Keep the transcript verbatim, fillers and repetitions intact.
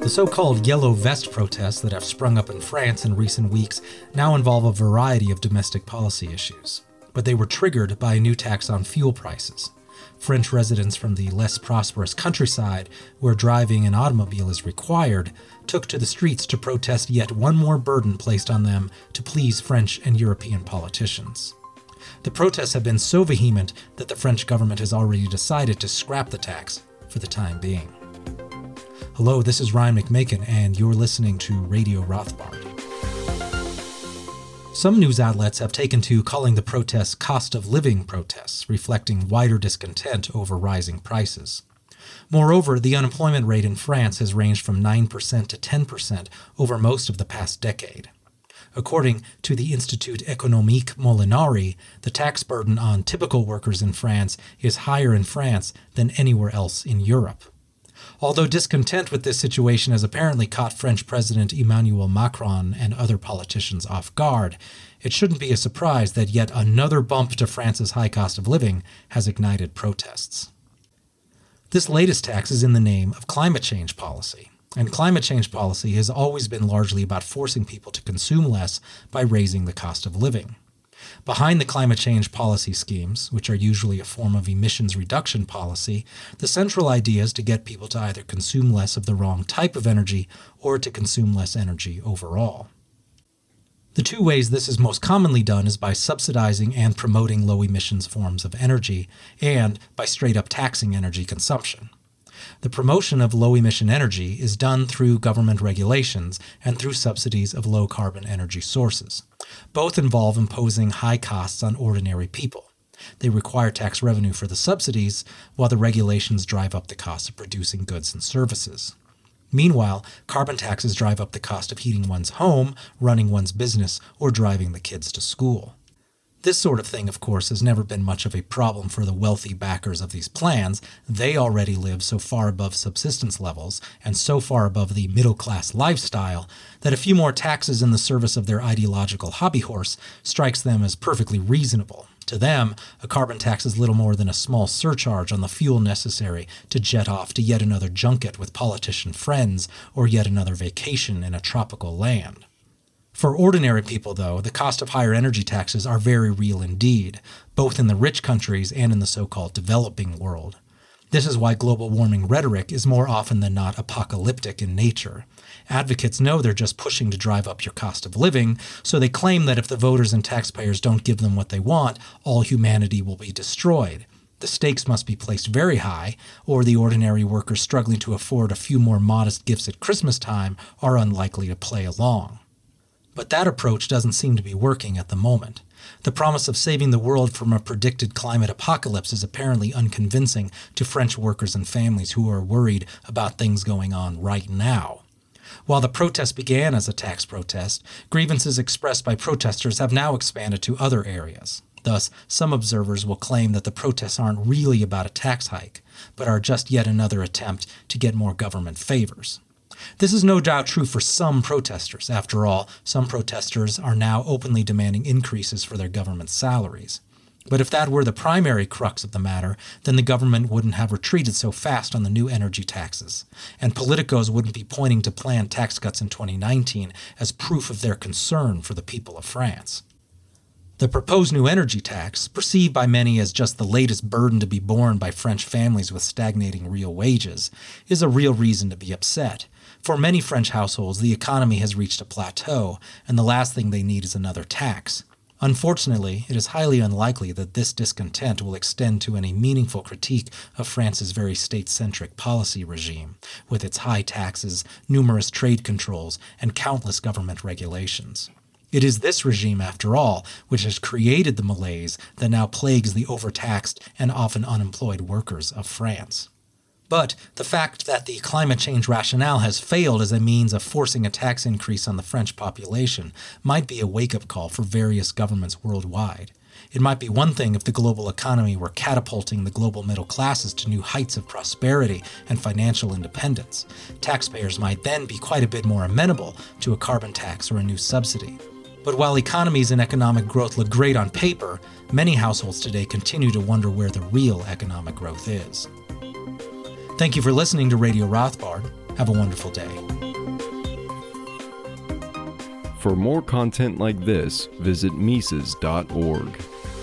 The so-called Yellow Vest protests that have sprung up in France in recent weeks now involve a variety of domestic policy issues, but they were triggered by a new tax on fuel prices. French residents from the less prosperous countryside, where driving an automobile is required, took to the streets to protest yet one more burden placed on them to please French and European politicians. The protests have been so vehement that the French government has already decided to scrap the tax for the time being. Hello, this is Ryan McMakin, and you're listening to Radio Rothbard. Some news outlets have taken to calling the protests cost of living protests, reflecting wider discontent over rising prices. Moreover, the unemployment rate in France has ranged from nine percent to ten percent over most of the past decade. According to the Institut Économique Molinari, the tax burden on typical workers in France is higher in France than anywhere else in Europe. Although discontent with this situation has apparently caught French President Emmanuel Macron and other politicians off guard, it shouldn't be a surprise that yet another bump to France's high cost of living has ignited protests. This latest tax is in the name of climate change policy, and climate change policy has always been largely about forcing people to consume less by raising the cost of living. Behind the climate change policy schemes, which are usually a form of emissions reduction policy, the central idea is to get people to either consume less of the wrong type of energy or to consume less energy overall. The two ways this is most commonly done is by subsidizing and promoting low emissions forms of energy, and by straight up taxing energy consumption. The promotion of low-emission energy is done through government regulations and through subsidies of low-carbon energy sources. Both involve imposing high costs on ordinary people. They require tax revenue for the subsidies, while the regulations drive up the cost of producing goods and services. Meanwhile, carbon taxes drive up the cost of heating one's home, running one's business, or driving the kids to school. This sort of thing, of course, has never been much of a problem for the wealthy backers of these plans. They already live so far above subsistence levels and so far above the middle-class lifestyle that a few more taxes in the service of their ideological hobby horse strikes them as perfectly reasonable. To them, a carbon tax is little more than a small surcharge on the fuel necessary to jet off to yet another junket with politician friends or yet another vacation in a tropical land. For ordinary people, though, the cost of higher energy taxes are very real indeed, both in the rich countries and in the so-called developing world. This is why global warming rhetoric is more often than not apocalyptic in nature. Advocates know they're just pushing to drive up your cost of living, so they claim that if the voters and taxpayers don't give them what they want, all humanity will be destroyed. The stakes must be placed very high, or the ordinary workers struggling to afford a few more modest gifts at Christmas time are unlikely to play along. But that approach doesn't seem to be working at the moment. The promise of saving the world from a predicted climate apocalypse is apparently unconvincing to French workers and families who are worried about things going on right now. While the protest began as a tax protest, grievances expressed by protesters have now expanded to other areas. Thus, some observers will claim that the protests aren't really about a tax hike, but are just yet another attempt to get more government favors. This is no doubt true for some protesters. After all, some protesters are now openly demanding increases for their government salaries. But if that were the primary crux of the matter, then the government wouldn't have retreated so fast on the new energy taxes, and politicos wouldn't be pointing to planned tax cuts in twenty nineteen as proof of their concern for the people of France. The proposed new energy tax, perceived by many as just the latest burden to be borne by French families with stagnating real wages, is a real reason to be upset. For many French households, the economy has reached a plateau, and the last thing they need is another tax. Unfortunately, it is highly unlikely that this discontent will extend to any meaningful critique of France's very state-centric policy regime, with its high taxes, numerous trade controls, and countless government regulations. It is this regime, after all, which has created the malaise that now plagues the overtaxed and often unemployed workers of France. But the fact that the climate change rationale has failed as a means of forcing a tax increase on the French population might be a wake-up call for various governments worldwide. It might be one thing if the global economy were catapulting the global middle classes to new heights of prosperity and financial independence. Taxpayers might then be quite a bit more amenable to a carbon tax or a new subsidy. But while economies and economic growth look great on paper, many households today continue to wonder where the real economic growth is. Thank you for listening to Radio Rothbard. Have a wonderful day. For more content like this, visit Mises dot org.